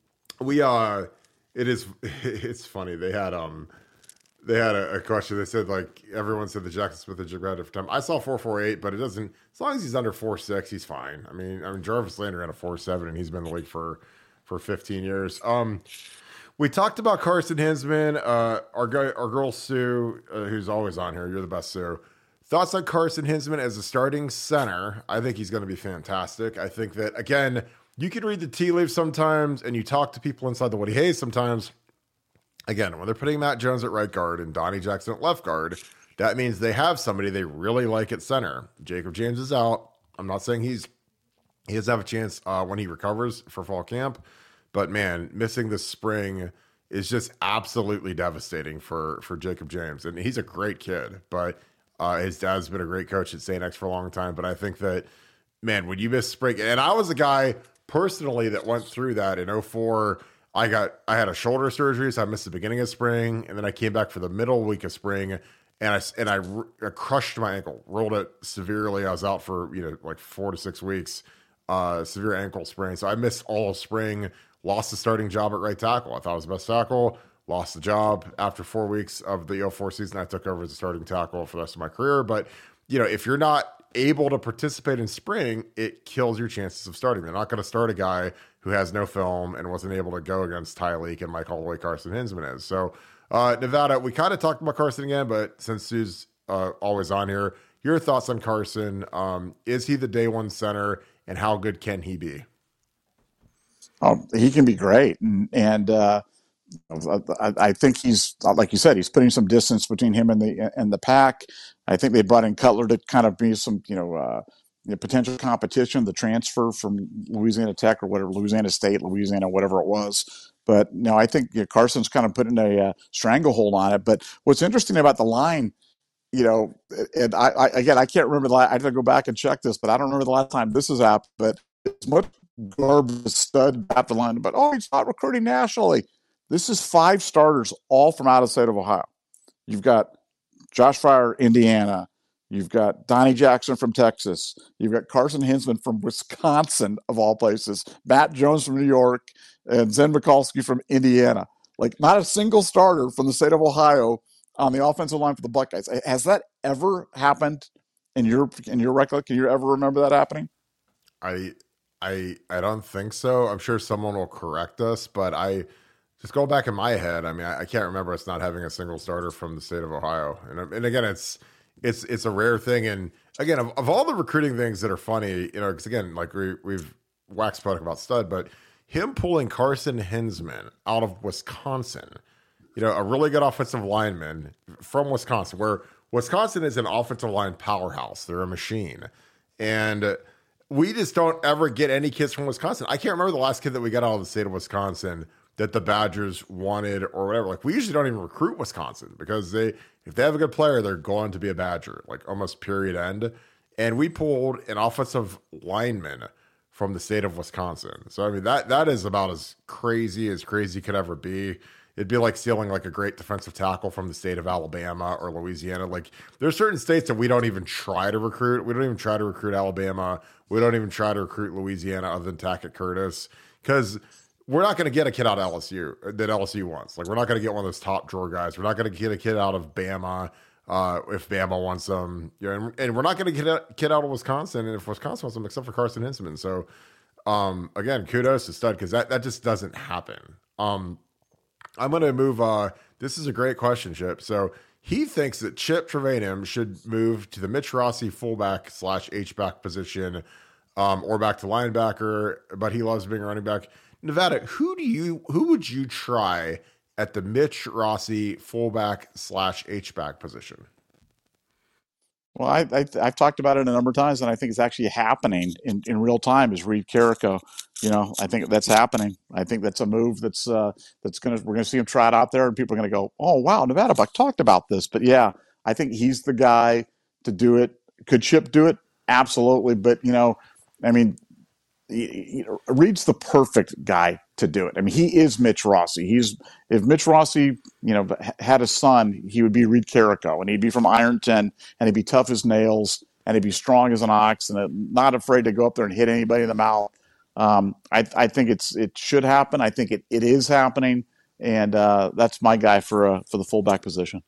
we uh, it is it's funny they had um. They had a, a question. They said, like, everyone said the Jackson Smith and Jigga for time. I saw four four eight, but it doesn't, as long as he's under four six, he's fine. I mean, I mean, Jarvis Landry ran a four seven, and he's been in the league for, for fifteen years. Um, we talked about Carson Hinsman, uh, our guy, our girl Sue, uh, who's always on here. You're the best, Sue. Thoughts on Carson Hinsman as a starting center? I think he's going to be fantastic. I think that, again, you can read the tea leaves sometimes, and you talk to people inside the Woody Hayes sometimes. Again, when they're putting Matt Jones at right guard and Donnie Jackson at left guard, that means they have somebody they really like at center. Jacob James is out. I'm not saying he's he doesn't have a chance uh, when he recovers for fall camp, but man, missing this spring is just absolutely devastating for for Jacob James. And he's a great kid, but uh, his dad's been a great coach at Saint X for a long time. But I think that, man, when you miss spring, and I was a guy personally that went through that in oh four. I got, I had a shoulder surgery, so I missed the beginning of spring, and then I came back for the middle week of spring, and I and I, I crushed my ankle, rolled it severely. I was out for you know like four to six weeks, uh, severe ankle sprain. So I missed all of spring. Lost the starting job at right tackle. I thought I was the best tackle. Lost the job after four weeks of the oh four season. I took over as a starting tackle for the rest of my career. But you know, if you're not able to participate in spring, it kills your chances of starting. They're not going to start a guy who has no film and wasn't able to go against Tyreek and Mike Holloway, Carson Hinsman is. So uh, Nevada, we kind of talked about Carson again, but since Sue's uh, always on here, your thoughts on Carson? Um, is he the day one center, and how good can he be? Oh, he can be great, and, and uh, I, I think he's, like you said, he's putting some distance between him and the and the pack. I think they brought in Cutler to kind of be some, you know, uh, you know, potential competition, the transfer from Louisiana Tech or whatever, Louisiana State, Louisiana, whatever it was. But no, I think you know, Carson's kind of putting a uh, stranglehold on it. But what's interesting about the line, you know, and I, I again, I can't remember the last, I have to go back and check this, but I don't remember the last time this is happened. But it's much garbage stud after line, but oh, he's not recruiting nationally. This is five starters, all from out of the state of Ohio. You've got Josh Fryer, Indiana. You've got Donnie Jackson from Texas. You've got Carson Hinsman from Wisconsin, of all places. Matt Jones from New York, and Zen Mikulski from Indiana. Like, not a single starter from the state of Ohio on the offensive line for the Buckeyes. Has that ever happened in your in your record? Can you ever remember that happening? I I I don't think so. I'm sure someone will correct us, but I just go back in my head. I mean, I, I can't remember us not having a single starter from the state of Ohio. And and again, it's it's it's a rare thing. And again, of, of all the recruiting things that are funny, you know, because again, like we we've waxed poetic about stud, but him pulling Carson Hinsman out of Wisconsin, you know, a really good offensive lineman from Wisconsin, where Wisconsin is an offensive line powerhouse. They're a machine. And we just don't ever get any kids from Wisconsin. I can't remember the last kid that we got out of the state of Wisconsin that the Badgers wanted or whatever. Like, we usually don't even recruit Wisconsin because they, if they have a good player, they're going to be a Badger, like almost period end. And we pulled an offensive lineman from the state of Wisconsin. So, I mean, that that is about as crazy as crazy could ever be. It'd be like stealing like a great defensive tackle from the state of Alabama or Louisiana. Like, there's certain states that we don't even try to recruit. We don't even try to recruit Alabama. We don't even try to recruit Louisiana other than Tackett Curtis, because we're not going to get a kid out of L S U that L S U wants. Like, we're not going to get one of those top drawer guys. We're not going to get a kid out of Bama uh, if Bama wants them. You know, and, and we're not going to get a kid out of Wisconsin if Wisconsin wants them, except for Carson Hinsman. So, um, again, kudos to Stud, because that, that just doesn't happen. Um, I'm going to move. Uh, this is a great question, Chip. So he thinks that Chip Trevanham should move to the Mitch Rossi fullback slash H-back position, um, or back to linebacker, but he loves being a running back. Nevada, who do you who would you try at the Mitch Rossi fullback slash H-back position? Well, I, I, I've talked about it a number of times, and I think it's actually happening in, in real time. Is Reed Carrico? You know, I think that's happening. I think that's a move that's uh, that's gonna we're gonna see him try it out there, and people are gonna go, "Oh, wow, Nevada Buck talked about this." But yeah, I think he's the guy to do it. Could Chip do it? Absolutely. But you know, I mean, you know, Reed's the perfect guy to do it. I mean, he is Mitch Rossi. He's if Mitch Rossi, you know, had a son, he would be Reed Carrico, and he'd be from Ironton, and he'd be tough as nails, and he'd be strong as an ox, and not afraid to go up there and hit anybody in the mouth. Um, I, I think it's it should happen. I think it, it is happening, and uh, that's my guy for uh, for the fullback position.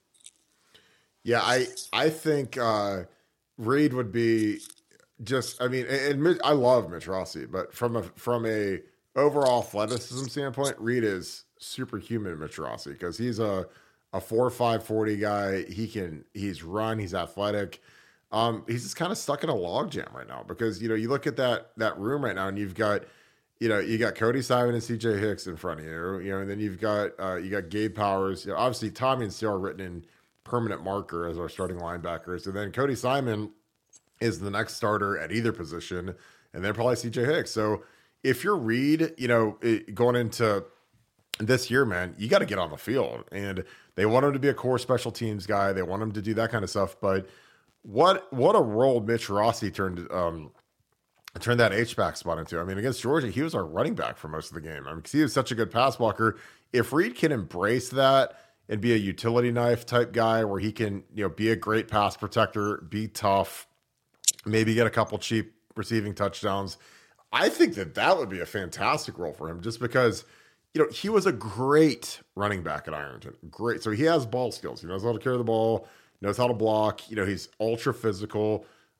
Yeah, I I think uh, Reed would be. Just, I mean, and, and I love Mitch Rossi, but from a from a overall athleticism standpoint, Reed is superhuman Mitch Rossi, because he's a a four five forty guy. He can he's run, he's athletic. Um, he's just kind of stuck in a logjam right now, because you know you look at that that room right now, and you've got you know you got Cody Simon and C J Hicks in front of you, you know, and then you've got uh, you got Gabe Powers. You know, obviously Tommy and Steele are written in permanent marker as our starting linebackers, and then Cody Simon is the next starter at either position, and then probably C J Hicks. So if you're Reed, you know, it, going into this year, man, you got to get on the field. And they want him to be a core special teams guy. They want him to do that kind of stuff. But what what a role Mitch Rossi turned um, turned that H-back spot into. I mean, against Georgia, he was our running back for most of the game. I mean, because he was such a good pass blocker. If Reed can embrace that and be a utility knife type guy, where he can, you know, be a great pass protector, be tough, maybe get a couple cheap receiving touchdowns, I think that that would be a fantastic role for him, just because, you know, he was a great running back at Ironton. Great. So he has ball skills. He knows how to carry the ball, knows how to block. You know, he's ultra physical.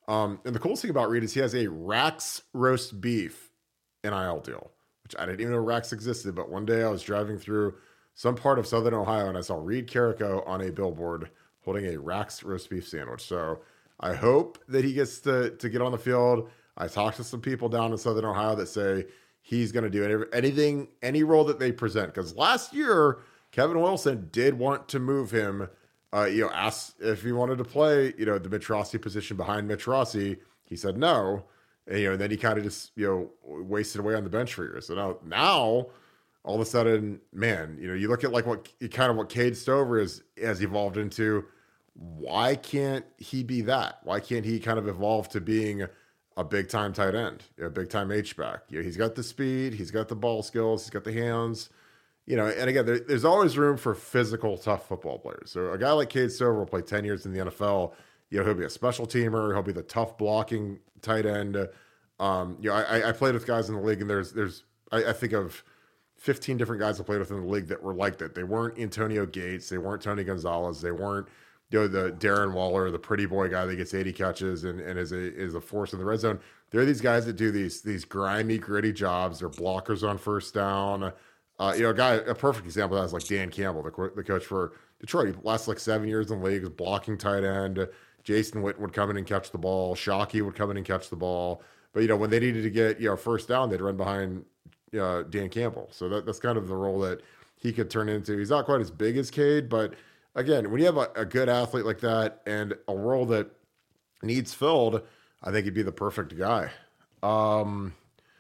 Um, and the coolest thing about Reed is he has a Rax roast beef N I L deal, which I didn't even know Rax existed. But one day I was driving through some part of Southern Ohio and I saw Reed Carrico on a billboard holding a Rax roast beef sandwich. So I hope that he gets to, to get on the field. I talked to some people down in Southern Ohio that say he's going to do anything, any role that they present. Because last year, Kevin Wilson did want to move him, uh, you know, asked if he wanted to play, you know, the Mitch Rossi position behind Mitch Rossi. He said no. And, you know, and then he kind of just, you know, wasted away on the bench for years. So now, now, all of a sudden, man, you know, you look at like what kind of what Cade Stover is, has evolved into. Why can't he be that? Why can't he kind of evolve to being a big time tight end, a big time H back? You know, he's got the speed, he's got the ball skills, he's got the hands, you know, and again, there, there's always room for physical, tough football players. So a guy like Cade Stover will play ten years in the N F L. You know, he'll be a special teamer. He'll be the tough blocking tight end. Um, you know, I, I played with guys in the league and there's, there's, I, I think of fifteen different guys I played with in the league that were like that. They weren't Antonio Gates. They weren't Tony Gonzalez. They weren't, you know, the Darren Waller, the pretty boy guy that gets eighty catches and, and is a is a force in the red zone. There are these guys that do these these grimy, gritty jobs. They're blockers on first down. Uh, you know, a guy, a perfect example of that is like Dan Campbell, the, co- the coach for Detroit. He lasted like seven years in the league, was blocking tight end. Jason Witten would come in and catch the ball. Shockey would come in and catch the ball. But, you know, when they needed to get, you know, first down, they'd run behind uh, Dan Campbell. So that, that's kind of the role that he could turn into. He's not quite as big as Cade, but again, when you have a, a good athlete like that and a role that needs filled, I think he'd be the perfect guy. Um,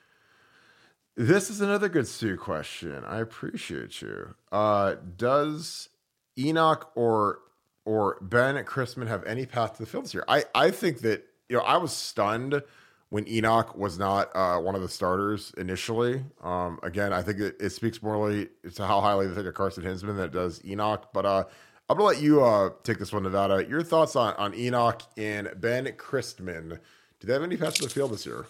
this is another good Stu question. I appreciate you. Uh, does Enoch or or Ben Christman have any path to the field this year? I, I think that, you know, I was stunned when Enoch was not uh, one of the starters initially. Um, again, I think it, it speaks more to how highly they think of Carson Hinsman than it does Enoch. But uh, I'm going to let you uh, take this one, Nevada. Your thoughts on, on Enoch and Ben Christman. Do they have any paths to the field this year?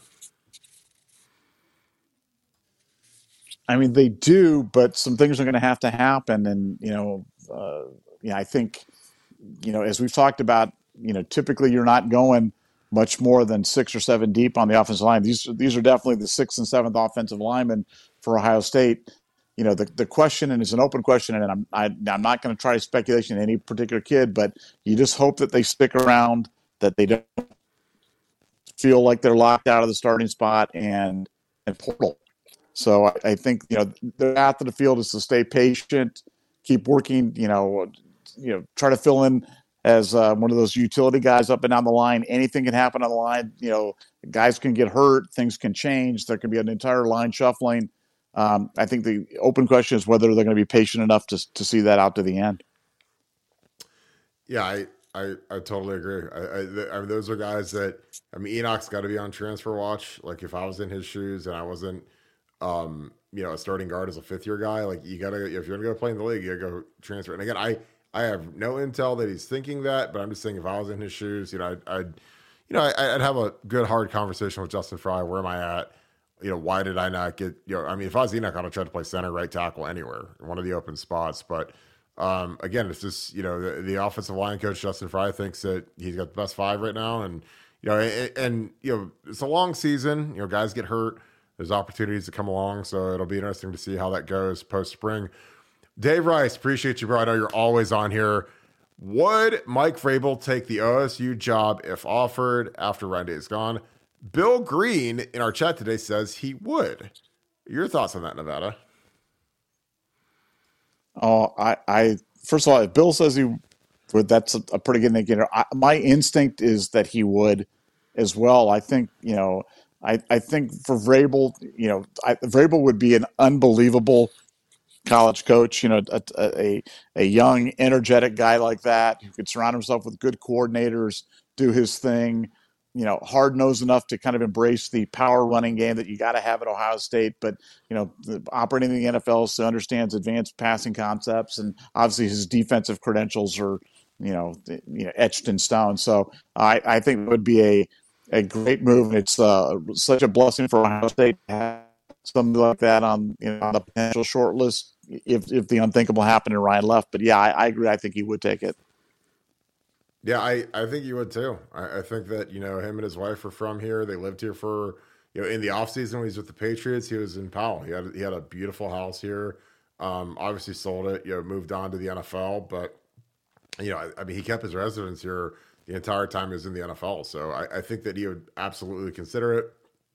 I mean, they do, but some things are going to have to happen. And, you know, uh, yeah, I think, you know, as we've talked about, you know, typically you're not going much more than six or seven deep on the offensive line. These, these are definitely the sixth and seventh offensive linemen for Ohio State. You know, the, the question, and it's an open question, and I'm, I, I'm not going to try speculation in any particular kid, but you just hope that they stick around, that they don't feel like they're locked out of the starting spot and, and portal. So I, I think, you know, the path to the field is to stay patient, keep working, you know, you know, try to fill in as uh, one of those utility guys up and down the line. Anything can happen on the line. You know, guys can get hurt, things can change. There can be an entire line shuffling. Um, I think the open question is whether they're going to be patient enough to to see that out to the end. Yeah, I I, I totally agree. I, I, I mean, those are guys that, I mean, Enoch's got to be on transfer watch. Like if I was in his shoes and I wasn't, um, you know, a starting guard as a fifth year guy, like you got to, if you're going to go play in the league, you got to go transfer. And again, I, I have no intel that he's thinking that, but I'm just saying if I was in his shoes, you know, I'd, I'd you know, I, I'd have a good hard conversation with Justin Fry. Where am I at? You know, why did I not get, you know, I mean, if I was Enoch, I'd have tried to play center, right tackle, anywhere, one of the open spots. But um, again, it's just, you know, the, the offensive line coach, Justin Fry, thinks that he's got the best five right now. And, you know, and, and, you know, it's a long season, you know, guys get hurt. There's opportunities to come along. So it'll be interesting to see how that goes post spring. Dave Rice, appreciate you, bro. I know you're always on here. Would Mike Vrabel take the O S U job if offered after Ryan Day is gone? Bill Green in our chat today says he would. Your thoughts on that, Nevada? Oh, I, I first of all, if Bill says he would, that's a, a pretty good indicator. I, my instinct is that he would as well. I think, you know, I, I think for Vrabel, you know, I, Vrabel would be an unbelievable college coach, you know, a, a, a young, energetic guy like that who could surround himself with good coordinators, do his thing, you know, hard-nosed enough to kind of embrace the power running game that you got to have at Ohio State, but, you know, the, operating in the N F L, so understands advanced passing concepts, and obviously his defensive credentials are, you know, you know etched in stone. So I, I think it would be a, a great move, and it's uh, such a blessing for Ohio State to have something like that on, you know, on the potential short list if if the unthinkable happened and Ryan left. But yeah, I, I agree. I think he would take it. Yeah, I, I think you would too. I, I think that, you know, him and his wife are from here. They lived here for, you know, in the offseason when he was with the Patriots, he was in Powell. He had he had a beautiful house here. Um, obviously sold it, you know, moved on to the N F L, but you know, I, I mean, he kept his residence here the entire time he was in the N F L. So I, I think that he would absolutely consider it.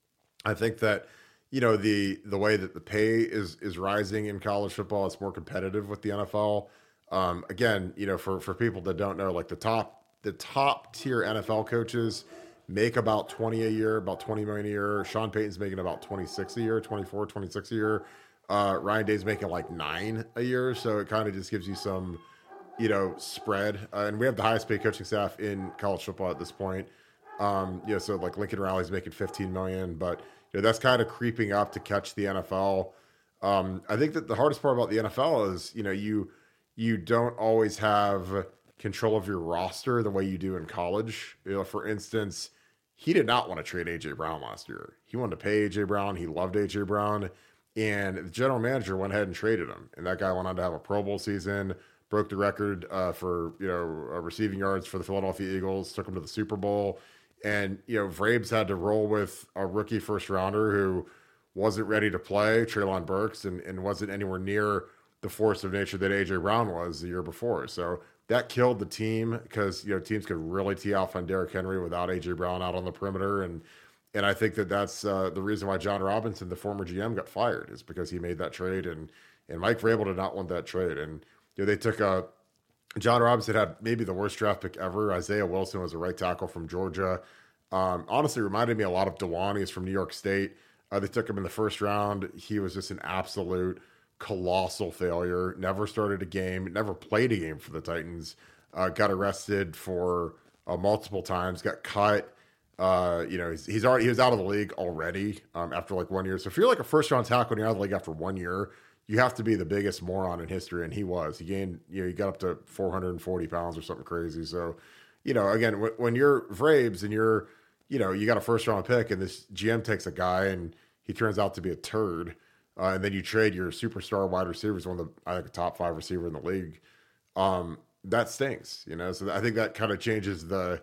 I think that, you know, the the way that the pay is is rising in college football, it's more competitive with the N F L. Um, again, you know, for, for people that don't know, like the top the top tier N F L coaches make about twenty a year, about twenty million a year. Sean Payton's making about twenty-six a year, twenty-four, twenty-six a year. Uh, Ryan Day's making like nine a year. So it kind of just gives you some, you know, spread. Uh, and we have the highest paid coaching staff in college football at this point. Um, you know, so like Lincoln Riley's making fifteen million, but you know, that's kind of creeping up to catch the N F L. Um, I think that the hardest part about the N F L is, you know, you, you don't always have control of your roster the way you do in college. You know, for instance, he did not want to trade A J Brown last year. He wanted to pay A J Brown. He loved A J Brown, and the general manager went ahead and traded him. And that guy went on to have a Pro Bowl season, broke the record uh, for, you know, uh, receiving yards for the Philadelphia Eagles, took him to the Super Bowl. And, you know, Vrabes had to roll with a rookie first rounder who wasn't ready to play, Treylon Burks, and, and wasn't anywhere near the force of nature that A J Brown was the year before. So that killed the team because, you know, teams could really tee off on Derrick Henry without A J Brown out on the perimeter. And and I think that that's uh, the reason why John Robinson, the former G M, got fired, is because he made that trade. And and Mike Vrabel did not want that trade. And, you know, they took a John Robinson had maybe the worst draft pick ever. Isaiah Wilson was a right tackle from Georgia. Um, honestly, reminded me a lot of Dewan. He's from New York State. Uh, they took him in the first round. He was just an absolute colossal failure. Never started a game. Never played a game for the Titans. Uh, got arrested for uh, multiple times. Got cut. Uh, you know, he's, he's already he was out of the league already um, after like one year. So if you're like a first round tackle and you're out of the league after one year, you have to be the biggest moron in history, and he was. He gained, you know, he got up to four hundred forty pounds or something crazy. So, you know, again, w- when you're Vrabes and you're, you know, you got a first round pick, and this G M takes a guy and he turns out to be a turd, uh, and then you trade your superstar wide receivers, one of the, I think, a top five receiver in the league. Um, that stinks, you know. So I think that kind of changes the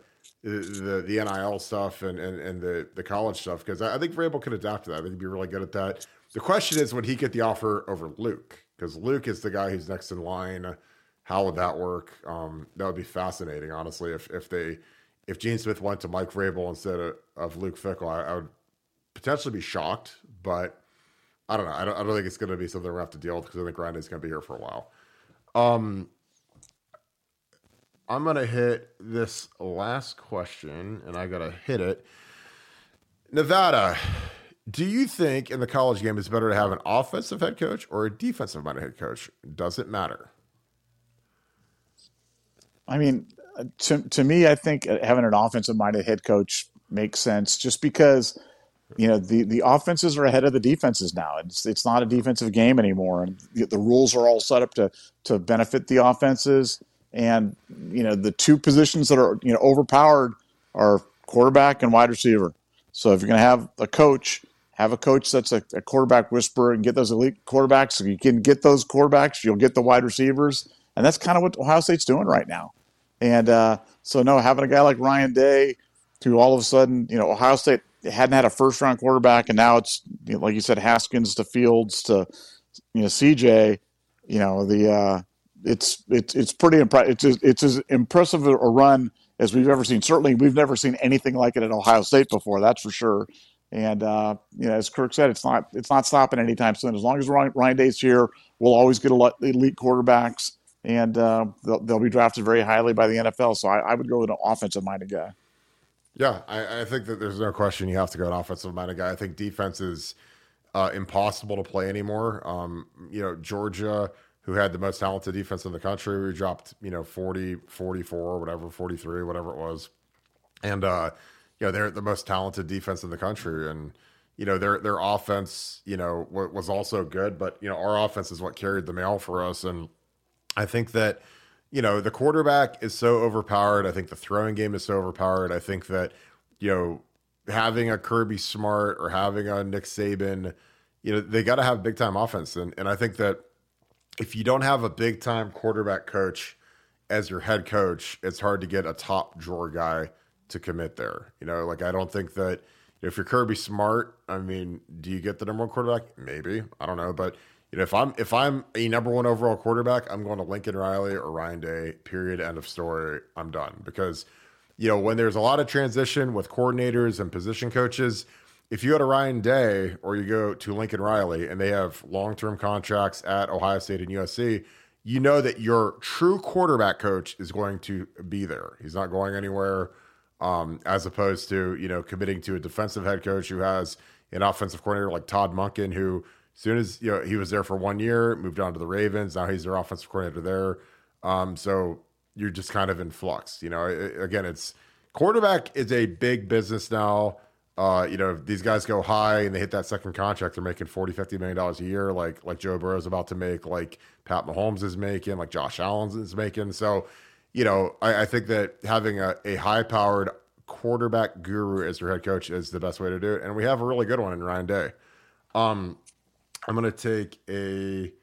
the the N I L stuff and and, and the the college stuff, because I, I think Vrabel could adapt to that. I think he'd be really good at that. The question is, would he get the offer over Luke? Because Luke is the guy who's next in line. How would that work? Um, that would be fascinating, honestly. If if they if Gene Smith went to Mike Vrabel instead of, of Luke Fickell, I, I would potentially be shocked. But I don't know. I don't, I don't think it's going to be something we have to deal with, because I think Ryan is going to be here for a while. Um, I'm going to hit this last question, and I got to hit it. Nevada. Do you think in the college game it's better to have an offensive head coach or a defensive-minded head coach? Does it matter? I mean, to to me, I think having an offensive-minded head coach makes sense, just because, you know, the, the offenses are ahead of the defenses now. It's it's not a defensive game anymore, and the, the rules are all set up to to benefit the offenses. And, you know, the two positions that are, you know, overpowered are quarterback and wide receiver. So if you're going to have a coach, have a coach that's a, a quarterback whisperer and get those elite quarterbacks. If you can get those quarterbacks, you'll get the wide receivers. And that's kind of what Ohio State's doing right now. And uh, so, no, having a guy like Ryan Day, who all of a sudden, you know, Ohio State hadn't had a first-round quarterback, and now it's, you know, like you said, Haskins to Fields to, you know, C J, you know, the uh, it's it's it's pretty impressive. It's, it's as impressive a run as we've ever seen. Certainly, we've never seen anything like it at Ohio State before, that's for sure. And, uh, you know, as Kirk said, it's not it's not stopping anytime soon. As long as Ryan, Ryan Day's here, we'll always get elite quarterbacks, and uh, they'll, they'll be drafted very highly by the N F L. So I, I would go with an offensive-minded guy. Yeah, I, I think that there's no question you have to go an offensive-minded guy. I think defense is uh, impossible to play anymore. Um, you know, Georgia, who had the most talented defense in the country, we dropped, you know, forty, forty-four, whatever, forty-three, whatever it was. And, uh, you know, they're the most talented defense in the country. And, you know, their their offense, you know, w- was also good. But, you know, our offense is what carried the mail for us. And I think that, you know, the quarterback is so overpowered. I think the throwing game is so overpowered. I think that, you know, having a Kirby Smart or having a Nick Saban, you know, they got to have big-time offense. And, and I think that if you don't have a big-time quarterback coach as your head coach, it's hard to get a top drawer guy to commit there. You know, like I don't think that if you're Kirby Smart, I mean, do you get the number one quarterback? Maybe. I don't know. But you know, if I'm if I'm a number one overall quarterback, I'm going to Lincoln Riley or Ryan Day, period, end of story. I'm done. Because, you know, when there's a lot of transition with coordinators and position coaches, if you go to Ryan Day or you go to Lincoln Riley and they have long-term contracts at Ohio State and U S C, you know that your true quarterback coach is going to be there. He's not going anywhere, um, as opposed to, you know, committing to a defensive head coach who has an offensive coordinator like Todd Monken, who as soon as, you know, he was there for one year, moved on to the Ravens. Now he's their offensive coordinator there. Um, so you're just kind of in flux. You know, it, again, it's quarterback is a big business now. Uh, you know, these guys go high and they hit that second contract, they're making forty, fifty million dollars a year, like like Joe Burrow's about to make, like Pat Mahomes is making, like Josh Allen is making. So, you know, I, I think that having a, a high-powered quarterback guru as your head coach is the best way to do it. And we have a really good one in Ryan Day. Um, I'm going to take a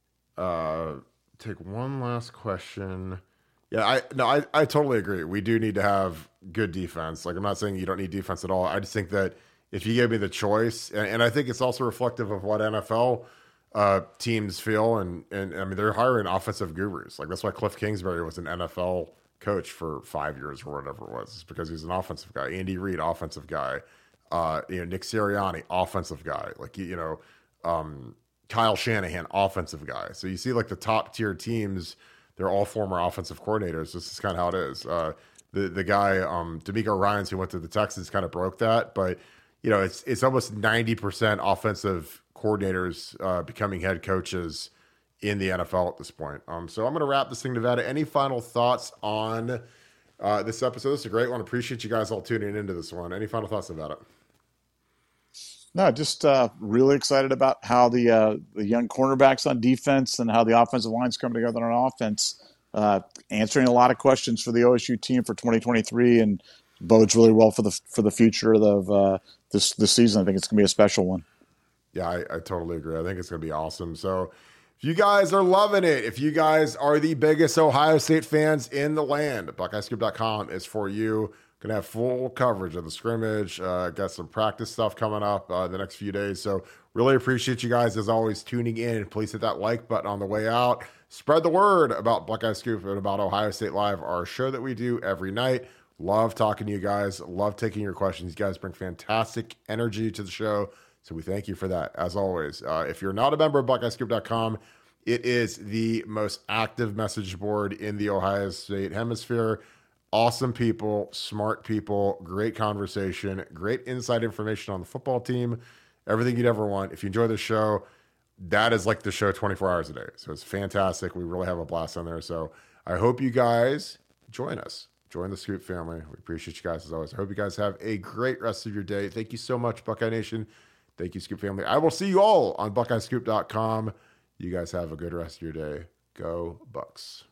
uh, take one last question. Yeah, I no, I, I totally agree. We do need to have good defense. Like, I'm not saying you don't need defense at all. I just think that if you gave me the choice, and, and I think it's also reflective of what N F L uh, teams feel, and, and I mean, they're hiring offensive gurus. Like, that's why Cliff Kingsbury was an N F L coach for five years or whatever it was. It's because he's an offensive guy. Andy Reid, offensive guy. Uh, you know, Nick Sirianni, offensive guy. Like, you know, um, Kyle Shanahan, offensive guy. So you see, like, the top tier teams, they're all former offensive coordinators. This is kind of how it is. Uh, the the guy, um, D'Amico Ryans, who went to the Texans, kind of broke that. But, you know, it's it's almost ninety percent offensive coordinators uh, becoming head coaches in the N F L at this point. Um, so I'm going to wrap this thing, Nevada. Any final thoughts on uh, this episode? This is a great one. Appreciate you guys all tuning into this one. Any final thoughts about it? No, just uh, really excited about how the uh, the young cornerbacks on defense and how the offensive line's coming together on offense, uh, answering a lot of questions for the O S U team for twenty twenty-three, and bodes really well for the for the future of uh, this this season. I think it's going to be a special one. Yeah, I, I totally agree. I think it's going to be awesome. So if you guys are loving it, if you guys are the biggest Ohio State fans in the land, Buckeye Scoop dot com is for you. Going to have full coverage of the scrimmage. Uh, got some practice stuff coming up uh, the next few days. So really appreciate you guys, as always, tuning in. Please hit that like button on the way out. Spread the word about Buckeye Scoop and about Ohio State Live, our show that we do every night. Love talking to you guys. Love taking your questions. You guys bring fantastic energy to the show. So we thank you for that, as always. Uh, if you're not a member of Buckeye Scoop dot com, it is the most active message board in the Ohio State hemisphere. Awesome people, smart people, great conversation, great inside information on the football team, everything you'd ever want. If you enjoy the show, that is like the show twenty-four hours a day. So it's fantastic. We really have a blast on there. So I hope you guys join us. Join the Scoop family. We appreciate you guys as always. I hope you guys have a great rest of your day. Thank you so much, Buckeye Nation. Thank you, Scoop family. I will see you all on Buckeye Scoop dot com. You guys have a good rest of your day. Go Bucks.